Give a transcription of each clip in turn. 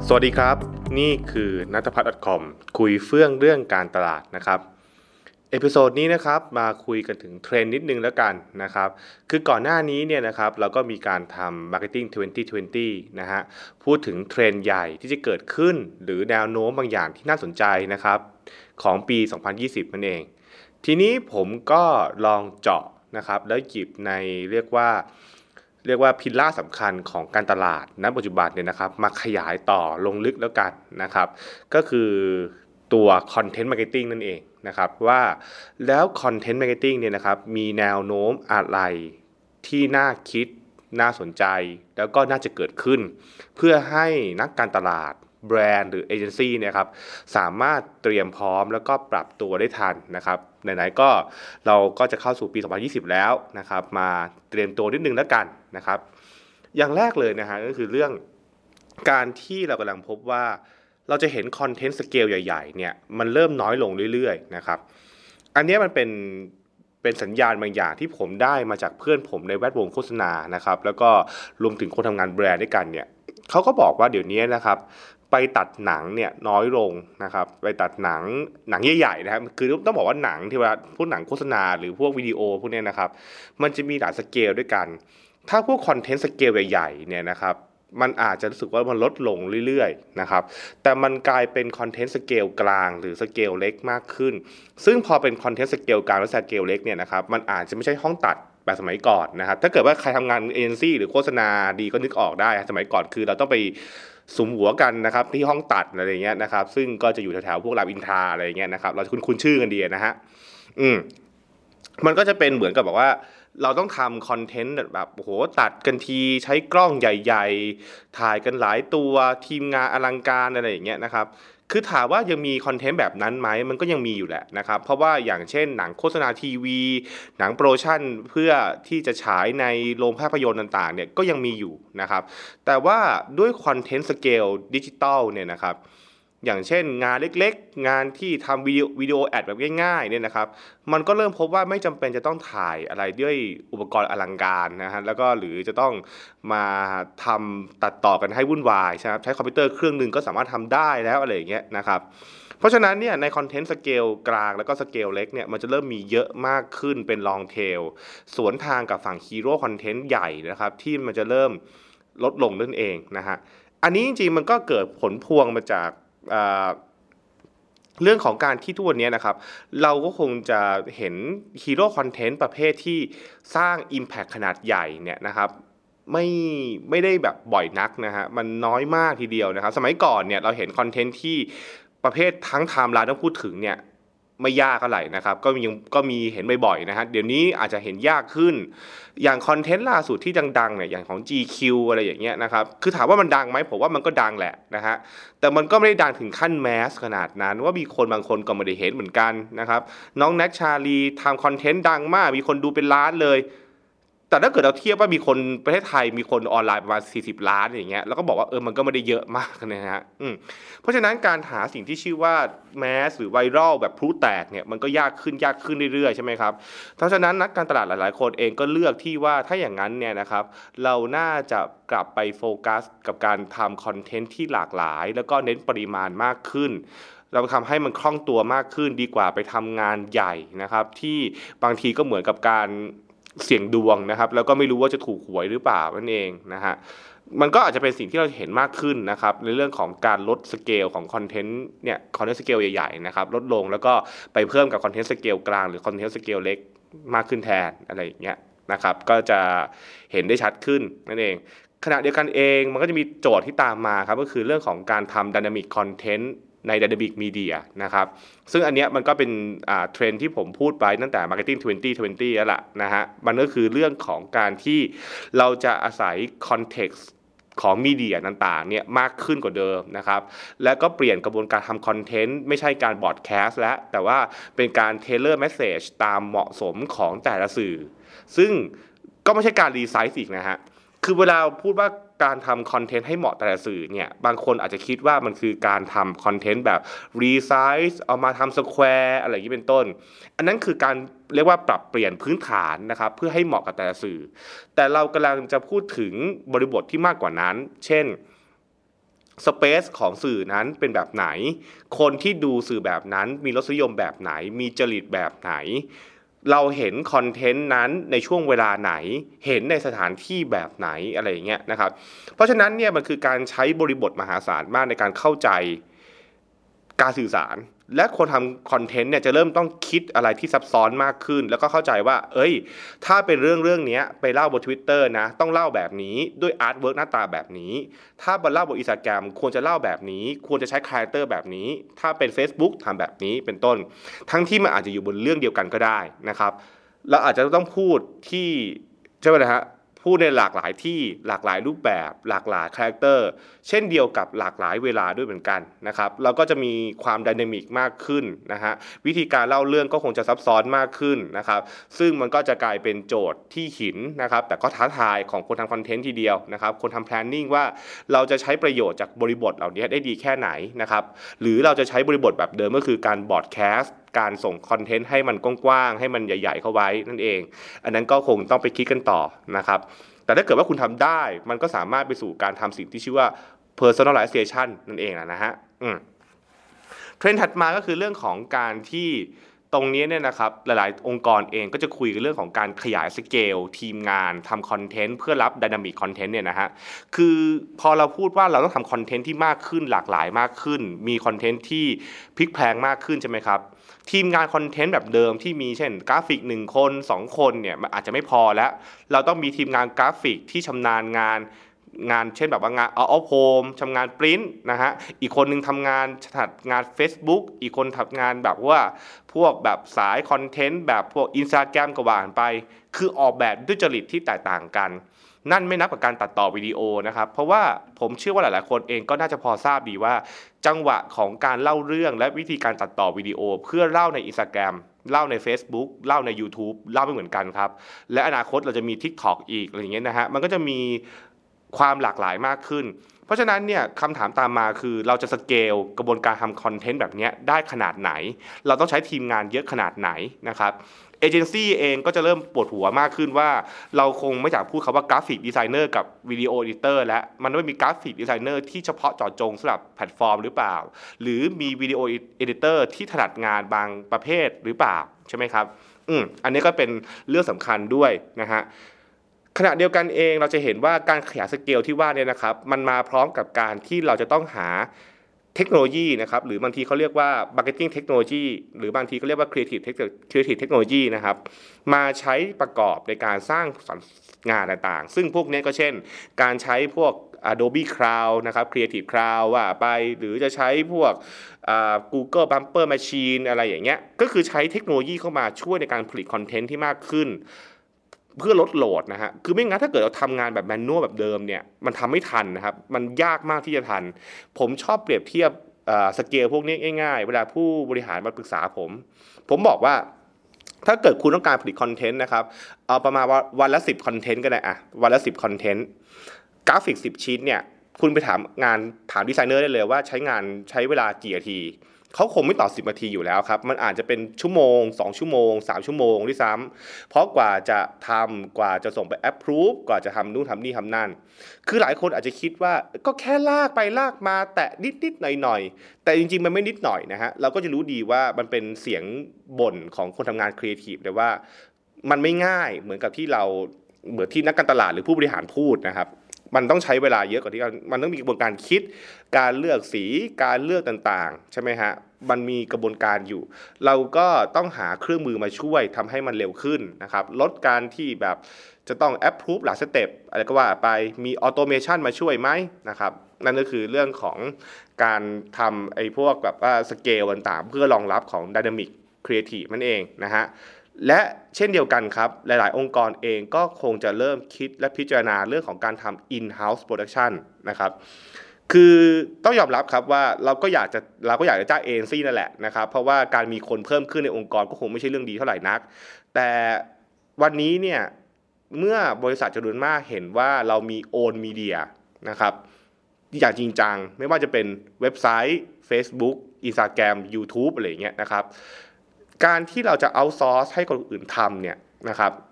สวัสดีครับนี่คือนัทพัฒน์ .com คุยเฟื่องเรื่องการตลาดนะครับเอพิโซดนี้นะครับมาคุยกันถึงเทรนด์นิดนึงแล้วกันนะครับคือก่อนหน้านี้เนี่ยนะครับเราก็มีการทำ Marketing 2020นะฮะพูดถึงเทรนด์ใหญ่ที่จะเกิดขึ้นหรือแนวโน้มบางอย่างที่น่าสนใจนะครับของปี2020นั่นเองทีนี้ผมก็ลองเจาะนะครับแล้วหยิบในเรียกว่าพิลล่าสำคัญของการตลาดณปัจจุบันเนี่ยนะครับมาขยายต่อลงลึกแล้วกันนะครับก็คือตัว Content Marketing นั่นเองนะครับว่าแล้ว Content Marketing เนี่ยนะครับมีแนวโน้มอะไรที่น่าคิดน่าสนใจแล้วก็น่าจะเกิดขึ้นเพื่อให้นักการตลาดแบรนด์หรือเอเจนซี่เนี่ยครับสามารถเตรียมพร้อมแล้วก็ปรับตัวได้ทันนะครับไหนๆก็เราก็จะเข้าสู่ปี2020แล้วนะครับมาเตรียมตัวนิดนึงแล้วกันนะครับอย่างแรกเลยนะฮะก็คือเรื่องการที่เรากำลังพบว่าเราจะเห็นคอนเทนต์สเกลใหญ่ๆเนี่ยมันเริ่มน้อยลงเรื่อยๆนะครับอันนี้มันเป็นสัญญาณบางอย่างที่ผมได้มาจากเพื่อนผมในแวดวงโฆษณานะครับแล้วก็รวมถึงคนทำงานแบรนด์ด้วยกันเนี่ยเขาก็บอกว่าเดี๋ยวนี้นะครับไปตัดหนังเนี่ยน้อยลงนะครับไปตัดหนังใหญ่ๆนะครับคือต้องบอกว่าหนังที่ว่าพวกหนังโฆษณาหรือพวกวิดีโอพวกนี้นะครับมันจะมีหลายสเกลด้วยกันถ้าพวกคอนเทนต์สเกลใหญ่ๆเนี่ยนะครับมันอาจจะรู้สึกว่ามันลดลงเรื่อยๆนะครับแต่มันกลายเป็นคอนเทนต์สเกลกลางหรือสเกลเล็กมากขึ้นซึ่งพอเป็นคอนเทนต์สเกลกลางและสเกลเล็กเนี่ยนะครับมันอาจจะไม่ใช่ห้องตัดแบบสมัยก่อนนะครับถ้าเกิดว่าใครทำงานเอเจนซี่หรือโฆษณาดีก็นึกออกได้สมัยก่อนคือเราต้องไปสุมหัวกันนะครับที่ห้องตัดอะไรอย่างเงี้ยนะครับซึ่งก็จะอยู่แถวๆพวกรามอินทราอะไรอย่างเงี้ยนะครับเราคุ้นชื่อกันดีนะฮะมันก็จะเป็นเหมือนกับบอกว่าเราต้องทำคอนเทนต์แบบโอ้โหตัดกันทีใช้กล้องใหญ่ๆถ่ายกันหลายตัวทีมงานอลังการอะไรอย่างเงี้ยนะครับคือถามว่ายังมีคอนเทนต์แบบนั้นไหมมันก็ยังมีอยู่แหละนะครับเพราะว่าอย่างเช่นหนังโฆษณาทีวีหนังโปรโมชั่นเพื่อที่จะฉายในโรงภาพยนตร์ต่างๆเนี่ยก็ยังมีอยู่นะครับแต่ว่าด้วยคอนเทนต์สเกลดิจิตอลเนี่ยนะครับอย่างเช่นงานเล็กๆงานที่ทำวิดีโอแอดแบบง่ายๆเนี่ยนะครับมันก็เริ่มพบว่าไม่จำเป็นจะต้องถ่ายอะไรด้วยอุปกรณ์อลังการนะฮะแล้วก็หรือจะต้องมาทำตัดต่อกันให้วุ่นวายใช่ไหมใช้คอมพิวเตอร์เครื่องนึงก็สามารถทำได้แล้วอะไรอย่างเงี้ยนะครับเพราะฉะนั้นเนี่ยในคอนเทนต์สเกลกลางแล้วก็สเกลเล็กเนี่ยมันจะเริ่มมีเยอะมากขึ้นเป็นลองเทลสวนทางกับฝั่งฮีโร่คอนเทนต์ใหญ่นะครับที่มันจะเริ่มลดลงนั่นเองนะฮะอันนี้จริงๆมันก็เกิดผลพวงมาจากเรื่องของการที่ทุกวันนี้นะครับเราก็คงจะเห็นฮีโร่คอนเทนต์ประเภทที่สร้าง Impact ขนาดใหญ่เนี่ยนะครับไม่ได้แบบบ่อยนักนะฮะมันน้อยมากทีเดียวนะครับสมัยก่อนเนี่ยเราเห็นคอนเทนต์ที่ประเภททั้งไทม์ไลน์ต้องพูดถึงเนี่ยไม่ยากเท่าไหร่นะครับก็มีเห็นบ่อยๆนะฮะเดี๋ยวนี้อาจจะเห็นยากขึ้นอย่างคอนเทนต์ล่าสุดที่ดังๆเนี่ยอย่างของ GQ อะไรอย่างเงี้ยนะครับคือถามว่ามันดังไหมผมว่ามันก็ดังแหละนะฮะแต่มันก็ไม่ได้ดังถึงขั้นแมสขนาดนั้นว่ามีคนบางคนก็ไม่ได้เห็นเหมือนกันนะครับน้องแน็กชาลีทำคอนเทนต์ดังมากมีคนดูเป็นล้านเลยแต่ถ้าเกิดเราเทียบว่ามีคนประเทศไทยมีคนออนไลน์ประมาณ40 ล้านอย่างเงี้ยแล้วก็บอกว่ามันก็ไม่ได้เยอะมากนะฮะเพราะฉะนั้นการหาสิ่งที่ชื่อว่าแมสหรือไวรัลแบบพลุแตกเนี่ยมันก็ยากขึ้นเรื่อยๆใช่ไหมครับเพราะฉะนั้นนักการตลาดหลายๆคนเองก็เลือกที่ว่าถ้าอย่างนั้นเนี่ยนะครับเราน่าจะกลับไปโฟกัสกับการทำคอนเทนต์ที่หลากหลายแล้วก็เน้นปริมาณมากขึ้นเราทำให้มันคล่องตัวมากขึ้นดีกว่าไปทำงานใหญ่นะครับที่บางทีก็เหมือนกับการเสี่ยงดวงนะครับแล้วก็ไม่รู้ว่าจะถูกหวยหรือเปล่านั่นเองนะฮะมันก็อาจจะเป็นสิ่งที่เราเห็นมากขึ้นนะครับในเรื่องของการลดสเกลของคอนเทนต์เนี่ยคอนเทนต์สเกลใหญ่ๆนะครับลดลงแล้วก็ไปเพิ่มกับคอนเทนต์สเกลกลางหรือคอนเทนต์สเกลเล็กมากขึ้นแทนอะไรอย่างเงี้ยนะครับก็จะเห็นได้ชัดขึ้นนั่นเองขณะเดียวกันเองมันก็จะมีโจทย์ที่ตามมาครับก็คือเรื่องของการทำ Dynamic Content ใน Dynamic Media นะครับซึ่งอันเนี้ยมันก็เป็นเทรนด์ที่ผมพูดไปตั้งแต่ Marketing 2020แล้วล่ะนะฮะมันก็คือเรื่องของการที่เราจะอาศัย Context ของมีเดียต่างๆเนี่ยมากขึ้นกว่าเดิมนะครับและก็เปลี่ยนกระบวนการทำคอนเทนต์ไม่ใช่การบอดแคสต์แล้วแต่ว่าเป็นการเทเลอร์เมสเสจตามเหมาะสมของแต่ละสื่อซึ่งก็ไม่ใช่การรีไซส์อีกนะฮะคือเวลาพูดว่าการทำคอนเทนต์ให้เหมาะแต่ละสื่อเนี่ยบางคนอาจจะคิดว่ามันคือการทำคอนเทนต์แบบรีไซส์เอามาทำสแควร์อะไรอย่างนี้เป็นต้นอันนั้นคือการเรียกว่าปรับเปลี่ยนพื้นฐานนะครับเพื่อให้เหมาะกับแต่ละสื่อแต่เรากำลังจะพูดถึงบริบทที่มากกว่านั้นเช่นสเปซของสื่อนั้นเป็นแบบไหนคนที่ดูสื่อแบบนั้นมีรสนิยมแบบไหนมีจริตแบบไหนเราเห็นคอนเทนต์นั้นในช่วงเวลาไหนเห็นในสถานที่แบบไหนอะไรอย่างเงี้ยนะครับเพราะฉะนั้นเนี่ยมันคือการใช้บริบทมหาศาลมากในการเข้าใจการสื่อสารและคนทำคอนเทนต์เนี่ยจะเริ่มต้องคิดอะไรที่ซับซ้อนมากขึ้นแล้วก็เข้าใจว่าถ้าเป็นเรื่องนี้ไปเล่าบน Twitter นะต้องเล่าแบบนี้ด้วยอาร์ตเวิร์กหน้าตาแบบนี้ถ้ามาเล่าบน Instagram ควรจะเล่าแบบนี้ควรจะใช้คาแรคเตอร์แบบนี้ถ้าเป็น Facebook ทำแบบนี้เป็นต้นทั้งที่มันอาจจะอยู่บนเรื่องเดียวกันก็ได้นะครับเราอาจจะต้องพูดที่ใช่ไหมนะฮะพูดในหลากหลายที่หลากหลายรูปแบบหลากหลายคาแรคเตอร์เช่นเดียวกับหลากหลายเวลาด้วยเหมือนกันนะครับเราก็จะมีความไดนามิกมากขึ้นนะฮะวิธีการเล่าเรื่องก็คงจะซับซ้อนมากขึ้นนะครับซึ่งมันก็จะกลายเป็นโจทย์ที่หินนะครับแต่ก็ท้าทายของคนทำคอนเทนต์ทีเดียวนะครับคนทำ planning ว่าเราจะใช้ประโยชน์จากบริบทเหล่านี้ได้ดีแค่ไหนนะครับหรือเราจะใช้บริบทแบบเดิมก็คือการบอดแคสต์การส่งคอนเทนต์ให้มันกว้างๆให้มันใหญ่ๆเข้าไว้นั่นเองอันนั้นก็คงต้องไปคิดกันต่อนะครับแต่ถ้าเกิดว่าคุณทำได้มันก็สามารถไปสู่การทำสิ่งที่ชื่อว่า personalization นั่นเองนะฮะเทรนด์ถัดมาก็คือเรื่องของการที่ตรงนี้เนี่ยนะครับหลายๆองค์กรเองก็จะคุยกันเรื่องของการขยายสเกลทีมงานทำคอนเทนต์เพื่อรับ Dynamic Content เนี่ยนะฮะคือพอเราพูดว่าเราต้องทำคอนเทนต์ที่มากขึ้นหลากหลายมากขึ้นมีคอนเทนต์ที่พลิกแพลงมากขึ้นใช่ไหมครับทีมงานคอนเทนต์แบบเดิมที่มีเช่นกราฟิก1คน2คนเนี่ยมันอาจจะไม่พอแล้วเราต้องมีทีมงานกราฟิกที่ชำนาญงานเช่นแบบว่างานเอาโฮมทำงานปริ้นนะฮะอีกคนนึงทำงานถนัดงาน Facebook อีกคนทำงานแบบว่าพวกแบบสายคอนเทนต์แบบพวก Instagram ก็ว่าไปคือออกแบบด้วยจริตที่แตกต่างกันนั่นไม่นับกับการตัดต่อวิดีโอนะครับเพราะว่าผมเชื่อว่าหลายๆคนเองก็น่าจะพอทราบดีว่าจังหวะของการเล่าเรื่องและวิธีการตัดต่อวิดีโอเพื่อเล่าใน Instagram เล่าใน Facebook เล่าใน YouTube เล่าไม่เหมือนกันครับและอนาคตเราจะมี TikTok อีกอะไรอย่างเงี้ยนะฮะมันก็จะมีความหลากหลายมากขึ้นเพราะฉะนั้นเนี่ยคำถามตามมาคือเราจะสเกลกระบวนการทำคอนเทนต์แบบนี้ได้ขนาดไหนเราต้องใช้ทีมงานเยอะขนาดไหนนะครับเอเจนซี่เองก็จะเริ่มปวดหัวมากขึ้นว่าเราคงไม่อยากพูดคำว่ากราฟิกดีไซเนอร์กับวิดีโอเอดิเตอร์แล้วมันไม่มีกราฟิกดีไซเนอร์ที่เฉพาะเจาะจงสำหรับแพลตฟอร์มหรือเปล่าหรือมีวิดีโอเอดิเตอร์ที่ถนัดงานบางประเภทหรือเปล่าใช่ไหมครับอันนี้ก็เป็นเรื่องสำคัญด้วยนะฮะขณะเดียวกันเองเราจะเห็นว่าการขยายสเกลที่ว่าเนี่ยนะครับมันมาพร้อมกับการที่เราจะต้องหาเทคโนโลยีนะครับหรือบางทีเขาเรียกว่า marketing technology หรือบางทีก็เรียกว่า creative technology นะครับมาใช้ประกอบในการสร้างงานต่างๆซึ่งพวกนี้ก็เช่นการใช้พวก Adobe Cloud นะครับ Creative Cloud ว่าไปหรือจะใช้พวกGoogle Bumper Machine อะไรอย่างเงี้ยก็คือใช้เทคโนโลยีเข้ามาช่วยในการผลิตคอนเทนต์ที่มากขึ้นเพื่อลดโหลดนะฮะคือไม่งั้นถ้าเกิดเราทำงานแบบแมนนวลแบบเดิมเนี่ยมันทำไม่ทันนะครับมันยากมากที่จะทันผมชอบเปรียบเทียบสเกลพวกนี้ง่ายๆเวลาผู้บริหารมาปรึกษาผมบอกว่าถ้าเกิดคุณต้องการผลิตคอนเทนต์นะครับเอาประมาณวันละ10คอนเทนต์ก็ได้วันละ10คอนเทนต์กราฟิก10ชิ้นเนี่ยคุณไปถามดีไซเนอร์ได้เลยว่าใช้เวลากี่นาทีเขาคงไม่ต่อ10นาทีอยู่แล้วครับมันอาจจะเป็นชั่วโมง2ชั่วโมง3ชั่วโมงด้วยซ้ำเพราะกว่าจะส่งไปแอปพรูฟกว่าจะทำนู่นทำนี่ทำนั่นคือหลายคนอาจจะคิดว่าก็แค่ลากไปลากมาแตะนิดๆหน่อยๆแต่จริงๆมันไม่นิดหน่อยนะฮะเราก็จะรู้ดีว่ามันเป็นเสียงบ่นของคนทำงานครีเอทีฟเลยว่ามันไม่ง่ายเหมือนที่นักการตลาดหรือผู้บริหารพูดนะครับมันต้องใช้เวลาเยอะกว่าที่มันต้องมีกระบวนการคิดการเลือกสีการเลือกต่างๆใช่ไหมฮะมันมีกระบวนการอยู่เราก็ต้องหาเครื่องมือมาช่วยทำให้มันเร็วขึ้นนะครับลดการที่แบบจะต้องแอปพรูฟหลายสเต็ปอะไรก็ว่าไปมีออโตเมชันมาช่วยไหมนะครับนั่นก็คือเรื่องของการทำไอ้พวกแบบว่าสเกลต่างๆเพื่อรองรับของ Dynamic Creative นั่นเองนะฮะและเช่นเดียวกันครับหลายๆองค์กรเองก็คงจะเริ่มคิดและพิจารณาเรื่องของการทำ in-house production นะครับคือต้องยอมรับครับว่าเราก็อยากจะจ้างเอเจนซี่นั่นแหละนะครับเพราะว่าการมีคนเพิ่มขึ้นในองค์กรก็คงไม่ใช่เรื่องดีเท่าไหร่นักแต่วันนี้เนี่ยเมื่อบริษัทจำนวนมากเห็นว่าเรามี own media นะครับอย่างจริงจังไม่ว่าจะเป็นเว็บไซต์ Facebook Instagram YouTube อะไรอย่างเงี้ยนะครับการที่เราจะเอาซอร์สให้คนอื่นทำเนี่ยนะครับ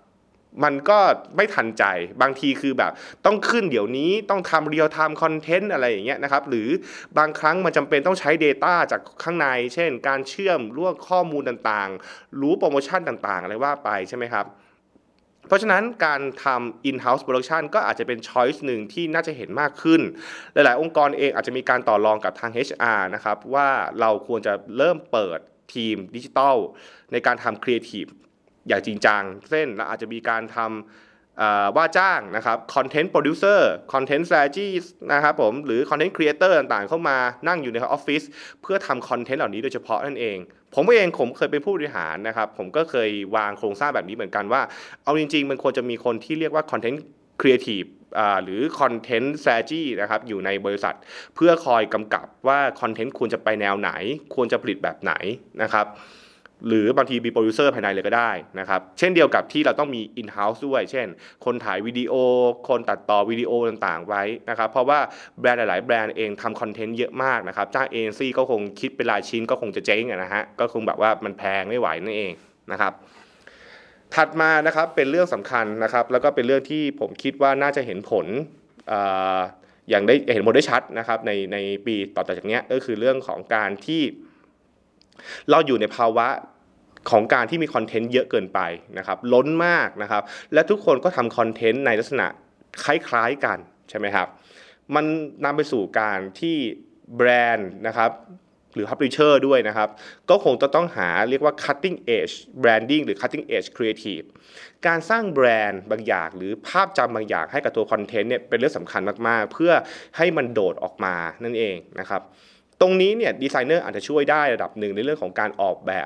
มันก็ไม่ทันใจบางทีคือแบบต้องขึ้นเดี๋ยวนี้ต้องทำ real time content อะไรอย่างเงี้ยนะครับหรือบางครั้งมันจำเป็นต้องใช้ data จากข้างในเช่นการเชื่อมร่วมข้อมูลต่างๆรู้โปรโมชั่นต่างๆอะไรว่าไปใช่ไหมครับเพราะฉะนั้นการทำ in-house production ก็อาจจะเป็น choice หนึ่งที่น่าจะเห็นมากขึ้นหลายๆองค์กรเองอาจจะมีการต่อรองกับทาง HR นะครับว่าเราควรจะเริ่มเปิดทีมดิจิทัลในการทำ creativeอย่างจริงจังเช่นเราอาจจะมีการทำว่าจ้างนะครับ content producer content strategist นะครับผมหรือ content creator ต่างๆเข้ามานั่งอยู่ในออฟฟิศเพื่อทำคอนเทนต์เหล่านี้โดยเฉพาะนั่นเองผมเคยเป็นผู้บริหารนะครับผมก็เคยวางโครงสร้างแบบนี้เหมือนกันว่าเอาจริงๆมันควรจะมีคนที่เรียกว่า content creative หรือ content strategy นะครับอยู่ในบริษัทเพื่อคอยกำกับว่าคอนเทนต์ควรจะไปแนวไหนควรจะผลิตแบบไหนนะครับหรือบางทีมีโปรดิวเซอร์ภายในเลยก็ได้นะครับเช่นเดียวกับที่เราต้องมี in-house ด้วยเช่นคนถ่ายวิดีโอคนตัดต่อวิดีโอต่างๆไว้นะครับเพราะว่าแบรนด์หลายๆแบรนด์เองทำคอนเทนต์เยอะมากนะครับจ้างเอเจนซี่ก็คงคิดเป็นรายชิ้นก็คงจะเจ๊งนะฮะก็คงแบบว่ามันแพงไม่ไหวนั่นเองนะครับถัดมานะครับเป็นเรื่องสำคัญนะครับแล้วก็เป็นเรื่องที่ผมคิดว่าน่าจะเห็นผลอย่างได้เห็นผลได้ชัดนะครับในปีต่อจากนี้ก็คือเรื่องของการที่เราอยู่ในภาวะของการที่มีคอนเทนต์เยอะเกินไปนะครับล้นมากนะครับและทุกคนก็ทำคอนเทนต์ในลักษณะคล้ายๆกันใช่ไหมครับมันนำไปสู่การที่แบรนด์นะครับหรือ publisher ด้วยนะครับก็คงจะต้องหาเรียกว่า cutting edge branding หรือ cutting edge creative การสร้างแบรนด์บางอย่างหรือภาพจำบางอย่างให้กับตัวคอนเทนต์เนี่ยเป็นเรื่องสำคัญมากๆเพื่อให้มันโดดออกมานั่นเองนะครับตรงนี้เนี่ยดีไซเนอร์อาจจะช่วยได้ระดับหนึ่งในเรื่องของการออกแบบ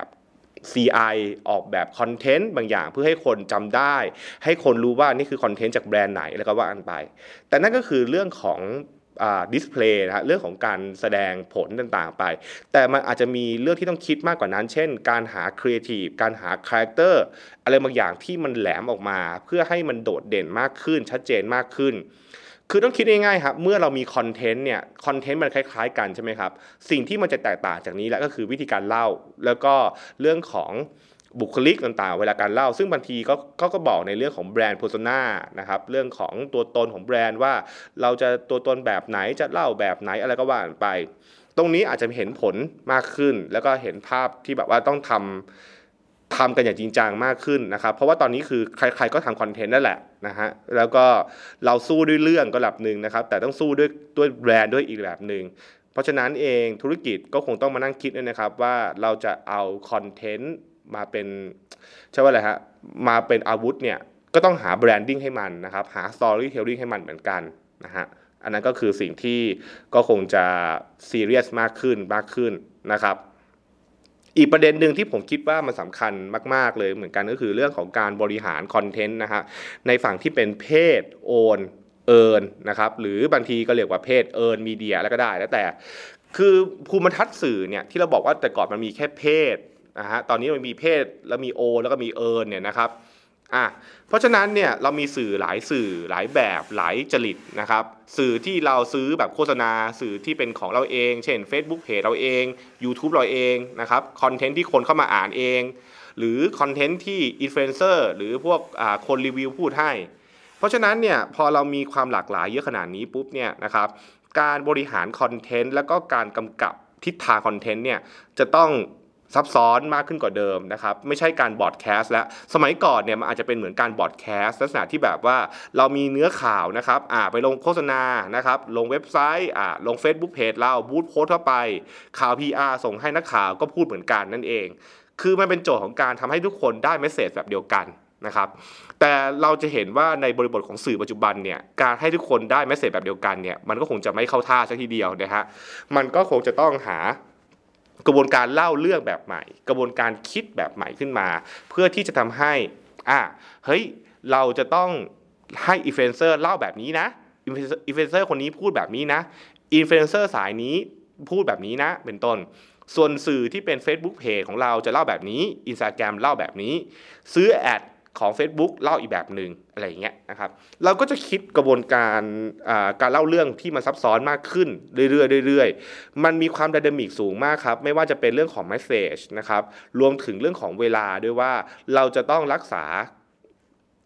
CI ออกแบบคอนเทนต์บางอย่างเพื่อให้คนจำได้ให้คนรู้ว่านี่คือคอนเทนต์จากแบรนด์ไหนแล้วก็ว่ากันไปแต่นั่นก็คือเรื่องของดิสเพลย์นะฮะเรื่องของการแสดงผลต่างๆไปแต่มันอาจจะมีเรื่องที่ต้องคิดมากกว่านั้นเช่นการหาครีเอทีฟการหาคาแรคเตอร์อะไรบางอย่างที่มันแหลมออกมาเพื่อให้มันโดดเด่นมากขึ้นชัดเจนมากขึ้นคือต้องคิดง่ายๆครับเมื่อเรามีคอนเทนต์เนี่ยคอนเทนต์มันคล้ายๆกันใช่ไหมครับสิ่งที่มันจะแตกต่างจากนี้แล้วก็คือวิธีการเล่าแล้วก็เรื่องของบุคลิกต่างๆเวลาการเล่าซึ่งบางทีก็บอกในเรื่องของแบรนด์โพสนานะครับเรื่องของตัวตนของแบรนด์ว่าเราจะตัวตนแบบไหนจะเล่าแบบไหนอะไรก็ว่าไปตรงนี้อาจจะเห็นผลมากขึ้นแล้วก็เห็นภาพที่แบบว่าต้องทำกันอย่างจริงจังมากขึ้นนะครับเพราะว่าตอนนี้คือใครๆก็ทำคอนเทนต์นั่นแหละนะฮะแล้วก็เราสู้ด้วยเรื่องก็แบบนึงนะครับแต่ต้องสู้ด้วยแบรนด์ด้วยอีกแบบนึงเพราะฉะนั้นเองธุรกิจก็คงต้องมานั่งคิดด้วยนะครับว่าเราจะเอาคอนเทนต์มาเป็นใช่ว่าอะไรฮะมาเป็นอาวุธเนี่ยก็ต้องหาแบรนดิ้งให้มันนะครับหาสตอรี่เทลลิ่งให้มันเหมือนกันนะฮะอันนั้นก็คือสิ่งที่ก็คงจะซีเรียสมากขึ้นนะครับอีกประเด็นหนึ่งที่ผมคิดว่ามันสำคัญมากๆเลยเหมือนกันก็คือเรื่องของการบริหารคอนเทนต์นะฮะในฝั่งที่เป็นเพศโอนเอิร์นนะครับหรือบางทีก็เรียกว่าเพศเอิร์นมีเดียแล้วก็ได้แล้วแต่คือภูมิทัศน์สื่อเนี่ยที่เราบอกว่าแต่ก่อนมันมีแค่เพศนะฮะตอนนี้มันมีเพศแล้วมีโอแล้วก็มีเอิร์นเนี่ยนะครับเพราะฉะนั้นเนี่ยเรามีสื่อหลายแบบหลายจริตนะครับสื่อที่เราซื้อแบบโฆษณาสื่อที่เป็นของเราเองเช่น Facebook Page เราเอง YouTube เราเองนะครับคอนเทนต์ที่คนเข้ามาอ่านเองหรือคอนเทนต์ที่อินฟลูเอนเซอร์หรือพวกคนรีวิวพูดให้เพราะฉะนั้นเนี่ยพอเรามีความหลากหลายเยอะขนาดนี้ปุ๊บเนี่ยนะครับการบริหารคอนเทนต์แล้วก็การกำกับทิศทางคอนเทนต์เนี่ยจะต้องซับซ้อนมากขึ้นกว่าเดิมนะครับไม่ใช่การบอดแคสต์แล้วสมัยก่อนเนี่ยมันอาจจะเป็นเหมือนการบอดแคสต์ลักษณะที่แบบว่าเรามีเนื้อข่าวนะครับไปลงโฆษณานะครับลงเว็บไซต์ลง Facebook Page เราบูธโพสต์เข้าไปข่าว PR ส่งให้นักข่าวก็พูดเหมือนกันนั่นเองคือมันเป็นโจทย์ของการทำให้ทุกคนได้เมสเสจแบบเดียวกันนะครับแต่เราจะเห็นว่าในบริบทของสื่อปัจจุบันเนี่ยการให้ทุกคนได้เมสเสจแบบเดียวกันเนี่ยมันก็คงจะไม่เข้าท่าซะทีเดียวนะฮะมันก็คงจะต้องหากระบวนการเล่าเรื่องแบบใหม่กระบวนการคิดแบบใหม่ขึ้นมาเพื่อที่จะทำให้เฮ้ยเราจะต้องให้อินฟลูเอนเซอร์เล่าแบบนี้นะอินฟลูเอนเซอร์คนนี้พูดแบบนี้นะอินฟลูเอนเซอร์สายนี้พูดแบบนี้นะเป็นต้นส่วนสื่อที่เป็น Facebook Page ของเราจะเล่าแบบนี้ Instagram เล่าแบบนี้ซื้อแอดของ Facebook เล่าอีกแบบหนึ่งอะไรอย่างเงี้ยนะครับเราก็จะคิดกระบวนการเล่าเรื่องที่มันซับซ้อนมากขึ้นเรื่อยๆมันมีความไดนามิกสูงมากครับไม่ว่าจะเป็นเรื่องของเมสเซจนะครับรวมถึงเรื่องของเวลาด้วยว่าเราจะต้องรักษา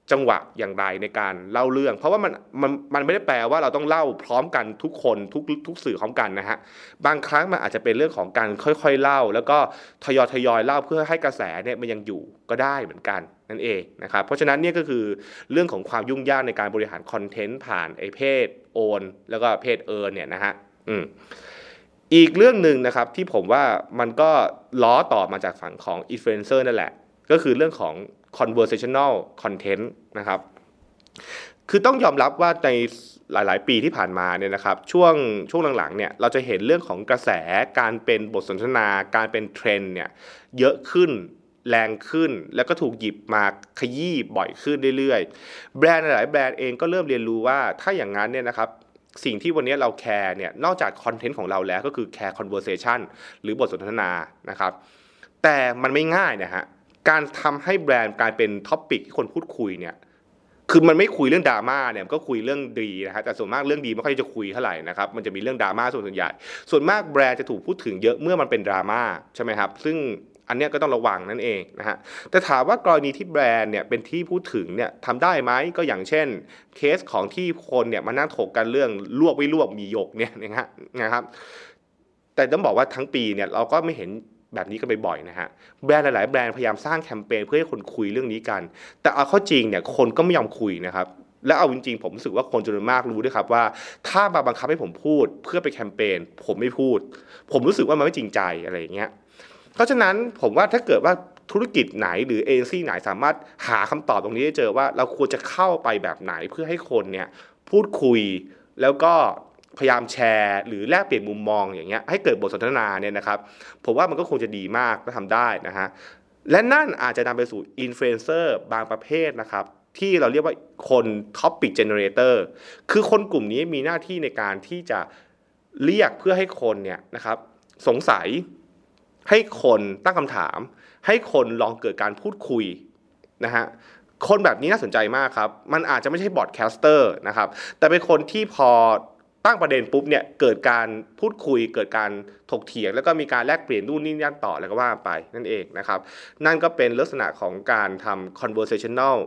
จังหวะอย่างไรในการเล่าเรื่องเพราะว่ามันไม่ได้แปลว่าเราต้องเล่าพร้อมกันทุกคนทุกสื่อพร้อมกันนะฮะบางครั้งมันอาจจะเป็นเรื่องของการค่อยๆเล่าแล้วก็ทยอยเล่าเพื่อให้กระแสเนี่ยมันยังอยู่ก็ได้เหมือนกันนั่นเองนะครับเพราะฉะนั้นเนี่ยก็คือเรื่องของความยุ่งยากในการบริหารคอนเทนต์ผ่านไอ้เพศโอนแล้วก็เพศเนี่ยนะฮะอีกเรื่องหนึ่งนะครับที่ผมว่ามันก็ล้อต่อมาจากฝั่งของอินฟลูเอนเซอร์นั่นแหละก็คือเรื่องของ conversational content นะครับคือต้องยอมรับว่าในหลายๆปีที่ผ่านมาเนี่ยนะครับช่วงหลังๆเนี่ยเราจะเห็นเรื่องของกระแสการเป็นบทสนทนาการเป็นเทรนด์เนี่ยเยอะขึ้นแรงขึ้นแล้วก็ถูกหยิบมาขยี้บ่อยขึ้นเรื่อยๆแบรนด์หลายแบรนด์เองก็เริ่มเรียนรู้ว่าถ้าอย่างนั้นเนี่ยนะครับสิ่งที่วันนี้เราแคร์เนี่ยนอกจากคอนเทนต์ของเราแล้วก็คือแคร์ conversation หรือบทสนทนานะครับแต่มันไม่ง่ายนะฮะการทำให้แบรนด์กลายเป็นท็อปิกที่คนพูดคุยเนี่ยคือมันไม่คุยเรื่องดราม่าเนี่ยก็คุยเรื่องดีนะฮะแต่ส่วนมากเรื่องดีไม่ค่อยจะคุยเท่าไหร่นะครับมันจะมีเรื่องดราม่าส่วนใหญ่ส่วนมากแบรนด์จะถูกพูดถึงเยอะเมื่อมันเป็นดราม่าใช่ไหมครับซึ่งอันนี้ก็ต้องระวังนั่นเองนะฮะแต่ถามว่ากรณีที่แบรนด์เนี่ยเป็นที่พูดถึงเนี่ยทำได้ไหมก็อย่างเช่นเคสของที่คนเนี่ยมานั่งถกกันเรื่องลวกไม่ลวกมีหยกเนี่ยนะครับแต่ต้องบอกว่าทั้งปีเนี่ยเราก็ไม่เห็นแบบนี้กันบ่อยๆนะฮะแบรนด์หลายๆแบรนด์พยายามสร้างแคมเปญเพื่อให้คนคุยเรื่องนี้กันแต่เอาเข้าจริงเนี่ยคนก็ไม่ยอมคุยนะครับและเอาจริงๆผมรู้สึกว่าคนจำนวนมากรู้ด้วยครับว่าถ้ามาบังคับให้ผมพูดเพื่อไปแคมเปญผมไม่พูดผมรู้สึกว่ามันไม่จริงใจอะไรอย่างเงี้ยเพราะฉะนั้นผมว่าถ้าเกิดว่าธุรกิจไหนหรือเอเจนซี่ไหนสามารถหาคำตอบตรงนี้ได้เจอว่าเราควรจะเข้าไปแบบไหนเพื่อให้คนเนี่ยพูดคุยแล้วก็พยายามแชร์หรือแลกเปลี่ยนมุมมองอย่างเงี้ยให้เกิดบทสนทนาเนี่ยนะครับผมว่ามันก็คงจะดีมากถ้าทำได้นะฮะและนั่นอาจจะนำไปสู่อินฟลูเอนเซอร์บางประเภทนะครับที่เราเรียกว่าคนท็อปิกเจเนเรเตอร์คือคนกลุ่มนี้มีหน้าที่ในการที่จะเรียกเพื่อให้คนเนี่ยนะครับสงสัยให้คนตั้งคำถามให้คนลองเกิดการพูดคุยนะฮะคนแบบนี้น่าสนใจมากครับมันอาจจะไม่ใช่บอดแคสเตอร์นะครับแต่เป็นคนที่พอตั้งประเด็นปุ๊บเนี่ยเกิดการพูดคุยเกิดการถกเถียงแล้วก็มีการแลกเปลี่ยนนู่นนี่นั่นต่อแล้วก็ว่าไปนั่นเองนะครับนั่นก็เป็นลักษณะของการทำ conversational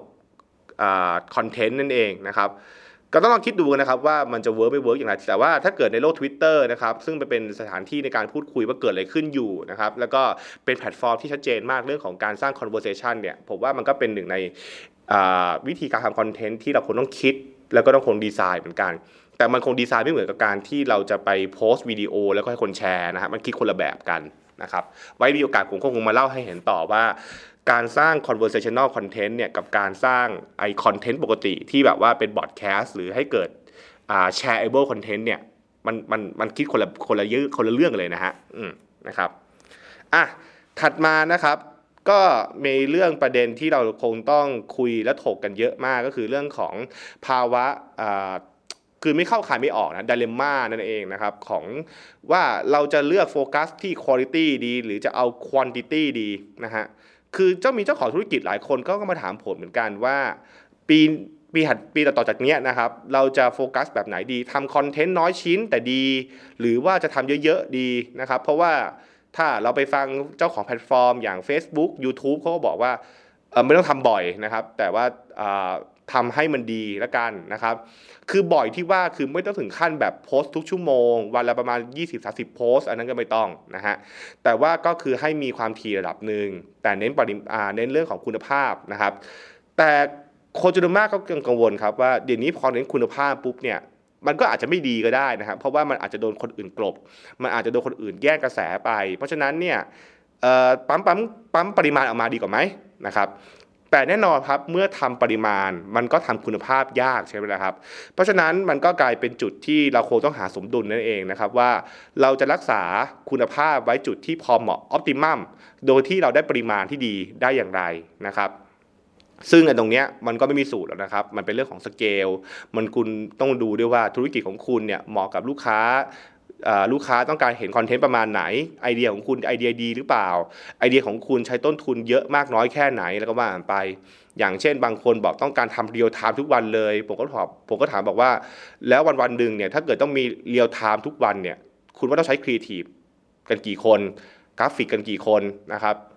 content นั่นเองนะครับก็ต้องลองคิดดูนะครับว่ามันจะเวิร์กไม่เวิร์กอย่างไรแต่ว่าถ้าเกิดในโลก Twitter นะครับซึ่งเป็นสถานที่ในการพูดคุยว่าเกิดอะไรขึ้นอยู่นะครับแล้วก็เป็นแพลตฟอร์มที่ชัดเจนมากเรื่องของการสร้าง conversation เนี่ยผมว่ามันก็เป็นหนึ่งในวิธีการทำคอนเทนต์ที่เราควรต้องคิดแล้วก็ต้องคงดีไซน์เหมือนกันแต่มันคงดีไซน์ไม่เหมือนกับการที่เราจะไปโพสต์วิดีโอแล้วก็ให้คนแชร์นะฮะมันคิดคนละแบบกันนะครับไว้มีโอกาสผมคงมาเล่าให้เห็นต่อว่าการสร้าง conversational content เนี่ยกับการสร้างไอคอนเทนต์ปกติที่แบบว่าเป็นบอดแคสต์หรือให้เกิดshareable content เนี่ยมันคิดคนละเรื่องเลยนะฮะนะครับถัดมานะครับก็มีเรื่องประเด็นที่เราคงต้องคุยและถกกันเยอะมากก็คือเรื่องของภาวะคือไม่เข้าขายไม่ออกนะไดเลมม่านั่นเองนะครับของว่าเราจะเลือกโฟกัสที่ quality ดีหรือจะเอา quantity ดีนะฮะคือมีเจ้าของธุรกิจหลายคนก็มาถามผมเหมือนกันว่าปีต่อจากนี้นะครับเราจะโฟกัสแบบไหนดีทำคอนเทนต์น้อยชิ้นแต่ดีหรือว่าจะทำเยอะๆดีนะครับเพราะว่าถ้าเราไปฟังเจ้าของแพลตฟอร์มอย่าง Facebook YouTube เขาก็บอกว่าไม่ต้องทำบ่อยนะครับแต่ว่าทำให้มันดีละกันนะครับคือบ่อยที่ว่าคือไม่ต้องถึงขั้นแบบโพสต์ทุกชั่วโมงวันละประมาณ 20-30 โพสต์อันนั้นก็ไม่ต้องนะฮะแต่ว่าก็คือให้มีความถี่ระดับหนึ่งแต่เน้นเรื่องของคุณภาพนะครับแต่คนจำนวนมากก็กังวลครับว่าเดี๋ยวนี้พอเน้นคุณภาพปุ๊บเนี่ยมันก็อาจจะไม่ดีก็ได้นะครับเพราะว่ามันอาจจะโดนคนอื่นกลบมันอาจจะโดนคนอื่นแย่งกระแสไปเพราะฉะนั้นเนี่ยปั๊มปริมาณออกมาดีกว่าไหมนะครับแต่แน่นอนครับเมื่อทำปริมาณมันก็ทำคุณภาพยากใช่ไหมล่ะครับเพราะฉะนั้นมันก็กลายเป็นจุดที่เราคงต้องหาสมดุลนั่นเองนะครับว่าเราจะรักษาคุณภาพไว้จุดที่พอเหมาะออพติมัมโดยที่เราได้ปริมาณที่ดีได้อย่างไรนะครับซึ่งตรงนี้มันก็ไม่มีสูตรแล้วนะครับมันเป็นเรื่องของสเกลมันคุณต้องดูด้วยว่าธุรกิจของคุณเนี่ยเหมาะกับลูกค้าต้องการเห็นคอนเทนต์ประมาณไหนไอเดียของคุณไอเดียดีหรือเปล่าไอเดียของคุณใช้ต้นทุนเยอะมากน้อยแค่ไหนแล้วก็ว่าไปอย่างเช่นบางคนบอกต้องการทำเรียลไทม์ทุกวันเลยผมก็ถามบอกว่าแล้ววันหนึ่งเนี่ยถ้าเกิดต้องมีเรียลไทม์ทุกวันเนี่ยคุณว่าต้องใช้ครีเอทีฟกันกี่คนกราฟิกกันกี่คนนะครับ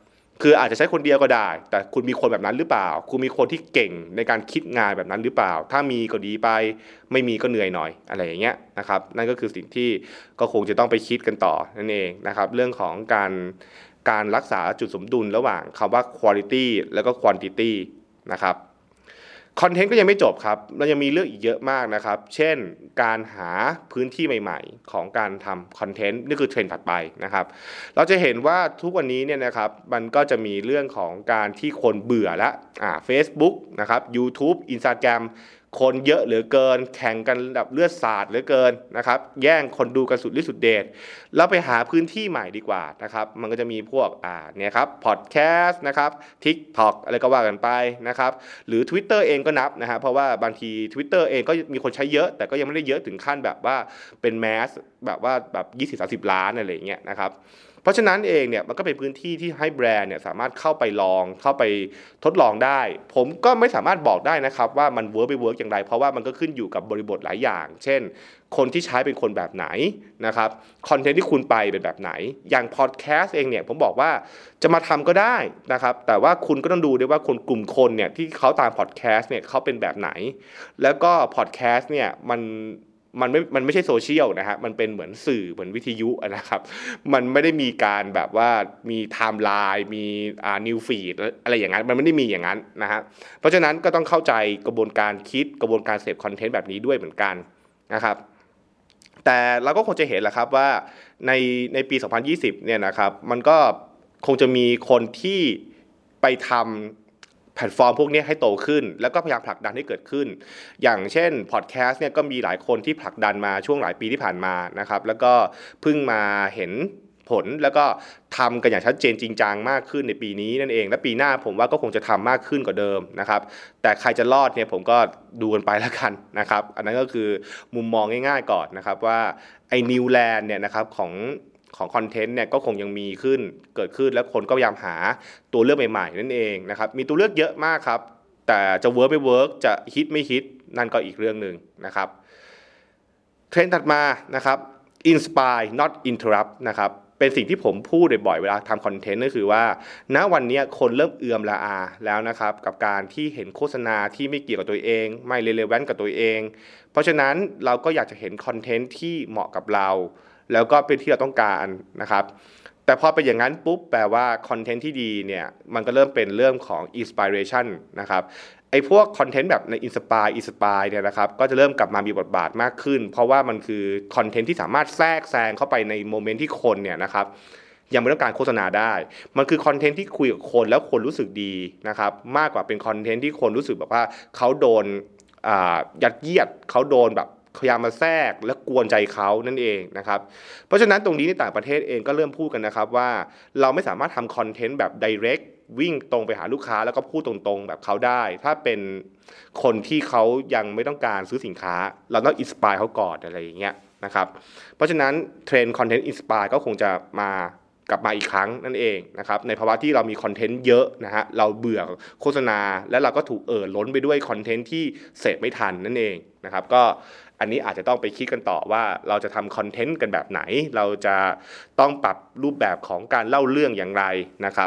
คืออาจจะใช้คนเดียวก็ได้แต่คุณมีคนแบบนั้นหรือเปล่าคุณมีคนที่เก่งในการคิดงานแบบนั้นหรือเปล่าถ้ามีก็ดีไปไม่มีก็เหนื่อยหน่อยอะไรอย่างเงี้ยนะครับนั่นก็คือสิ่งที่ก็คงจะต้องไปคิดกันต่อนั่นเองนะครับเรื่องของการรักษาจุดสมดุลระหว่างคำว่า quality แล้วก็ quantity นะครับคอนเทนต์ก็ยังไม่จบครับเรายังมีเรื่องอีกเยอะมากนะครับเช่นการหาพื้นที่ใหม่ๆของการทำคอนเทนต์นี่คือเทรนด์ถัดไปนะครับเราจะเห็นว่าทุกวันนี้เนี่ยนะครับมันก็จะมีเรื่องของการที่คนเบื่อละFacebook นะครับ YouTube Instagram คนเยอะเหลือเกินแข่งกันแบบเลือดสาดเหลือเกินนะครับแย่งคนดูกันสุดฤทธิ์สุดเดชเราไปหาพื้นที่ใหม่ดีกว่านะครับมันก็จะมีพวกเนี่ยครับพอดแคสต์นะครับ TikTok อะไรก็ว่ากันไปนะครับหรือ Twitter เองก็นับนะฮะเพราะว่าบางที Twitter เองก็มีคนใช้เยอะแต่ก็ยังไม่ได้เยอะถึงขั้นแบบว่าเป็นแมสแบบว่าแบบ20-30 ล้านอะไรอย่างเงี้ยนะครับเพราะฉะนั้นเองเนี่ยมันก็เป็นพื้นที่ที่ให้แบรนด์เนี่ยสามารถเข้าไปลองเข้าไปทดลองได้ผมก็ไม่สามารถบอกได้นะครับว่ามันเวิร์กไม่เวิร์กอย่างไรเพราะว่ามันก็ขึ้นอยู่กับบริบทหลายอย่างเช่นคนที่ใช้เป็นคนแบบไหนนะครับคอนเทนต์ที่คุณไปเป็นแบบไหนอย่างพอดแคสต์เองเนี่ยผมบอกว่าจะมาทำก็ได้นะครับแต่ว่าคุณก็ต้องดูด้วยว่าคนกลุ่มคนเนี่ยที่เขาตามพอดแคสต์เนี่ยเขาเป็นแบบไหนแล้วก็พอดแคสต์เนี่ยมันไม่ใช่โซเชียลนะฮะมันเป็นเหมือนสื่อเหมือนวิทยุนะครับมันไม่ได้มีการแบบว่ามีไทม์ไลน์มีนิวฟีดอะไรอย่างนั้นมันไม่ได้มีอย่างนั้นนะฮะเพราะฉะนั้นก็ต้องเข้าใจกระบวนการคิดกระบวนการเสพคอนเทนต์แบบนี้ด้วยเหมือนกันนะครับแต่เราก็คงจะเห็นแหละครับว่าในปี2020เนี่ยนะครับมันก็คงจะมีคนที่ไปทำแพลตฟอร์มพวกนี้ให้โตขึ้นแล้วก็พยายามผลักดันให้เกิดขึ้นอย่างเช่นพอดแคสต์เนี่ยก็มีหลายคนที่ผลักดันมาช่วงหลายปีที่ผ่านมานะครับแล้วก็เพิ่งมาเห็นผลแล้วก็ทำกันอย่างชัดเจนจริงจังมากขึ้นในปีนี้นั่นเองและปีหน้าผมว่าก็คงจะทำมากขึ้นกว่าเดิมนะครับแต่ใครจะรอดเนี่ยผมก็ดูกันไปแล้วกันนะครับอันนั้นก็คือมุมมองง่ายๆก่อนนะครับว่าไอ้นิวแลนด์เนี่ยนะครับของคอนเทนต์เนี่ยก็คงยังมีเกิดขึ้นแล้วคนก็พยายามหาตัวเลือกใหม่ๆนั่นเองนะครับมีตัวเลือกเยอะมากครับแต่จะเวิร์กไม่เวิร์กจะฮิตไม่ฮิตนั่นก็อีกเรื่องนึงนะครับเทรนด์ถัดมานะครับ inspire not interrupt นะครับเป็นสิ่งที่ผมพูดบ่อยๆเวลาทำคอนเทนต์ก็คือว่าณวันนี้คนเริ่มเอื่อมละอาแล้วนะครับกับการที่เห็นโฆษณาที่ไม่เกี่ยวกับตัวเองไม่ relevant กับตัวเองเพราะฉะนั้นเราก็อยากจะเห็นคอนเทนต์ที่เหมาะกับเราแล้วก็เป็นที่เราต้องการนะครับแต่พอเป็นอย่างนั้นปุ๊บแปลว่าคอนเทนต์ที่ดีเนี่ยมันก็เริ่มเป็นเรื่องของ inspiration นะครับไอ้พวกคอนเทนต์แบบใน inspire เนี่ยนะครับก็จะเริ่มกลับมามีบทบาทมากขึ้นเพราะว่ามันคือคอนเทนต์ที่สามารถแทรกแซงเข้าไปในโมเมนต์ที่คนเนี่ยนะครับยังไม่ต้องการโฆษณาได้มันคือคอนเทนต์ที่คุยกับคนแล้วคนรู้สึกดีนะครับมากกว่าเป็นคอนเทนต์ที่คนรู้สึกแบบว่าเขาโดนยัดเยียดเขาโดนแบบพยายามมาแทรกและกวนใจเขานั่นเองนะครับเพราะฉะนั้นตรงนี้ในต่างประเทศเองก็เริ่มพูดกันนะครับว่าเราไม่สามารถทำคอนเทนต์แบบ direct วิ่งตรงไปหาลูกค้าแล้วก็พูดตรงๆแบบเขาได้ถ้าเป็นคนที่เขายังไม่ต้องการซื้อสินค้าเราต้องอินสปายเขาก่อนอะไรอย่างเงี้ยนะครับเพราะฉะนั้นเทรนด์คอนเทนต์อินสปายก็คงจะกลับมาอีกครั้งนั่นเองนะครับในภาวะที่เรามีคอนเทนต์เยอะนะฮะเราเบื่อโฆษณาและเราก็ถูกล้นไปด้วยคอนเทนต์ที่เสพไม่ทันนั่นเองนะครับก็อันนี้อาจจะต้องไปคิดกันต่อว่าเราจะทำคอนเทนต์กันแบบไหนเราจะต้องปรับรูปแบบของการเล่าเรื่องอย่างไรนะครับ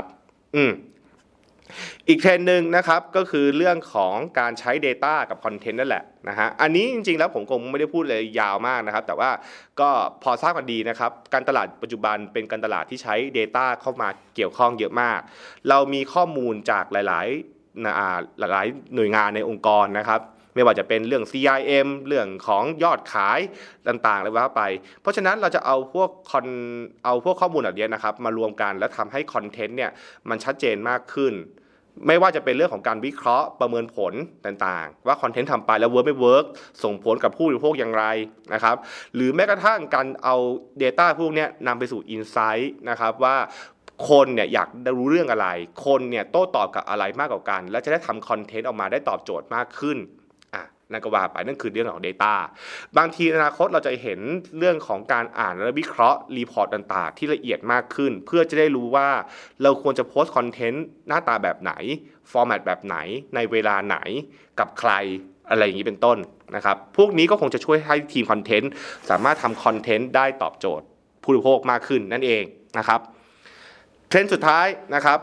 อีกเทรนด์นึงนะครับก็คือเรื่องของการใช้ Data กับคอนเทนต์นั่นแหละนะฮะอันนี้จริงๆแล้วผมคงไม่ได้พูดเลยยาวมากนะครับแต่ว่าก็พอทราบกันดีนะครับการตลาดปัจจุบันเป็นการตลาดที่ใช้ Data เข้ามาเกี่ยวข้องเยอะมากเรามีข้อมูลจากหลายหน่วยงานในองค์กรนะครับไม่ว่าจะเป็นเรื่อง CRM เรื่องของยอดขายต่างๆเลยว่าไปเพราะฉะนั้นเราจะเอาพวกข้อมูลเหล่านี้นะครับมารวมกันแล้วทำให้คอนเทนต์เนี่ยมันชัดเจนมากขึ้นไม่ว่าจะเป็นเรื่องของการวิเคราะห์ประเมินผลต่างๆว่าคอนเทนต์ทำไปแล้วเวิร์กไม่เวิร์กส่งผลกับผู้บริโภคอย่างไรนะครับหรือแม้กระทั่งการเอา Data พวกนี้นำไปสู่ Insight นะครับว่าคนเนี่ยอยากรู้เรื่องอะไรคนเนี่ยโต้ตอบกับอะไรมากกว่ากันและจะได้ทำคอนเทนต์ออกมาได้ตอบโจทย์มากขึ้นนั่นก็ว่าไปนั่นคือเรื่องของ Data บางทีในอนาคตเราจะเห็นเรื่องของการอ่านและวิเคราะห์รีพอร์ตต่างๆที่ละเอียดมากขึ้นเพื่อจะได้รู้ว่าเราควรจะโพสต์คอนเทนต์หน้าตาแบบไหนฟอร์แมตแบบไหนในเวลาไหนกับใครอะไรอย่างนี้เป็นต้นนะครับพวกนี้ก็คงจะช่วยให้ทีมคอนเทนต์สามารถทำคอนเทนต์ได้ตอบโจทย์ผู้บริโภคมากขึ้นนั่นเองนะครับเทรนด์สุดท้ายนะครับ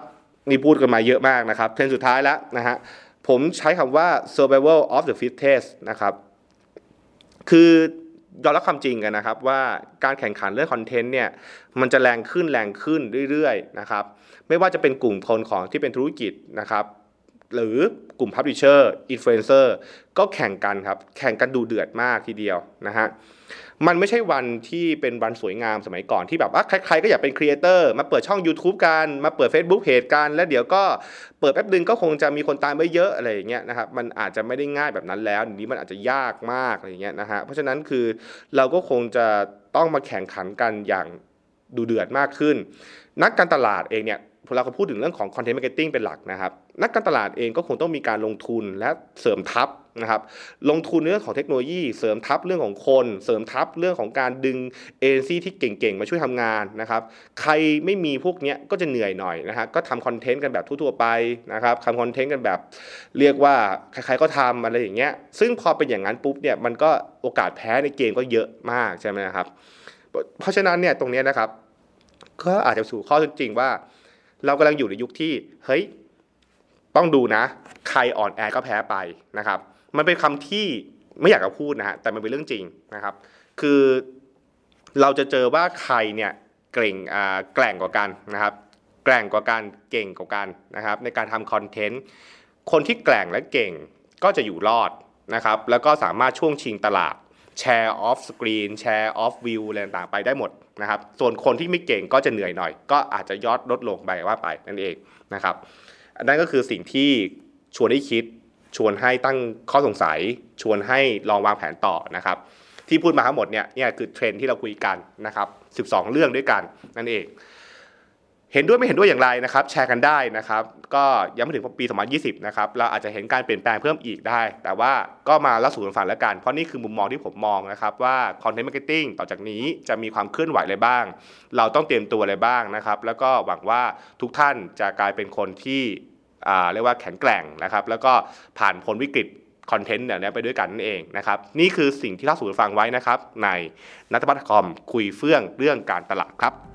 นี่พูดกันมาเยอะมากนะครับเทรนด์สุดท้ายแล้วนะฮะผมใช้คำว่า survival of the fittest นะครับคือยอมรับความจริงกันนะครับว่าการแข่งขันเรื่องคอนเทนต์เนี่ยมันจะแรงขึ้นเรื่อยๆนะครับไม่ว่าจะเป็นกลุ่มคนของที่เป็นธุรกิจนะครับหรือกลุ่ม Publisher Influencer ก็แข่งกันครับแข่งกันดูเดือดมากทีเดียวนะฮะมันไม่ใช่วันที่เป็นวันสวยงามสมัยก่อนที่แบบว่าใครๆก็อยากเป็นครีเอเตอร์มาเปิดช่อง YouTube กันมาเปิด Facebook Page กันแล้วเดี๋ยวก็เปิดแป๊บนึงก็คงจะมีคนตามไปเยอะอะไรอย่างเงี้ยนะครับมันอาจจะไม่ได้ง่ายแบบนั้นแล้วนี้มันอาจจะยากมากอะไรอย่างเงี้ยนะฮะเพราะฉะนั้นคือเราก็คงจะต้องมาแข่งขันกันอย่างดูเดือดมากขึ้นนักการตลาดเองเนี่ยเราก็พูดถึงเรื่องของ content marketing เป็นหลักนะครับนักการตลาดเองก็คงต้องมีการลงทุนและเสริมทัพนะครับลงทุนเรื่องของเทคโนโลยีเสริมทัพเรื่องของคนเสริมทัพเรื่องของการดึงเอเจนซี่ที่เก่งๆมาช่วยทำงานนะครับใครไม่มีพวกนี้ก็จะเหนื่อยหน่อยนะฮะก็ทำคอนเทนต์กันแบบทั่วๆไปนะครับทำคอนเทนต์กันแบบเรียกว่าใครๆก็ทำอะไรอย่างเงี้ยซึ่งพอเป็นอย่างนั้นปุ๊บเนี่ยมันก็โอกาสแพ้ในเกมก็เยอะมากใช่ไหมครับเพราะฉะนั้นเนี่ยตรงนี้นะครับก็อาจจะสู่ข้อเท็จจริงว่าเรากำลังอยู่ในยุคที่เฮ้ยต้องดูนะใครอ่อนแอก็แพ้ไปนะครับมันเป็นคำที่ไม่อยากจะพูดนะฮะแต่มันเป็นเรื่องจริงนะครับคือเราจะเจอว่าใครเนี่ยแกร่งกว่ากันนะครับแกร่งกว่ากันเก่งกว่ากันนะครับในการทำคอนเทนต์คนที่แกร่งและเก่งก็จะอยู่รอดนะครับแล้วก็สามารถช่วงชิงตลาดแชร์ออฟสกรีนแชร์ออฟวิวอะไรต่างๆไปได้หมดนะครับส่วนคนที่ไม่เก่งก็จะเหนื่อยหน่อยก็อาจจะยอดลดลงไปว่าไปนั่นเองนะครับนั่นก็คือสิ่งที่ชวนให้คิดชวนให้ตั้งข้อสงสัยชวนให้ลองวางแผนต่อนะครับที่พูดมาทั้งหมดเนี่ยคือเทรนด์ที่เราคุยกันนะครับ12เรื่องด้วยกันนั่นเองเห็นด้วยไม่เห็นด้วยอย่างไรนะครับแชร์กันได้นะครับก็ยังไม่ถึงปี2020นะครับเราอาจจะเห็นการเปลี่ยนแปลงเพิ่มอีกได้แต่ว่าก็มาเล่าสู่กันฟังแล้วกันเพราะนี่คือมุมมองที่ผมมองนะครับว่าคอนเทนต์มาร์เก็ตติ้งต่อจากนี้จะมีความเคลื่อนไหวอะไรบ้างเราต้องเตรียมตัวอะไรบ้างนะครับแล้วก็หวังว่าทุกท่านจะกลายเป็นคนที่เรียกว่าแข็งแกร่งนะครับแล้วก็ผ่านพ้นวิกฤตคอนเทนต์เนี่ยไปด้วยกันนั่นเองนะครับนี่คือสิ่งที่เล่าสู่กันฟังไว้นะครับในนัทพัฒน์คอมคุยเฟื่องเรื่องการตลาดครับ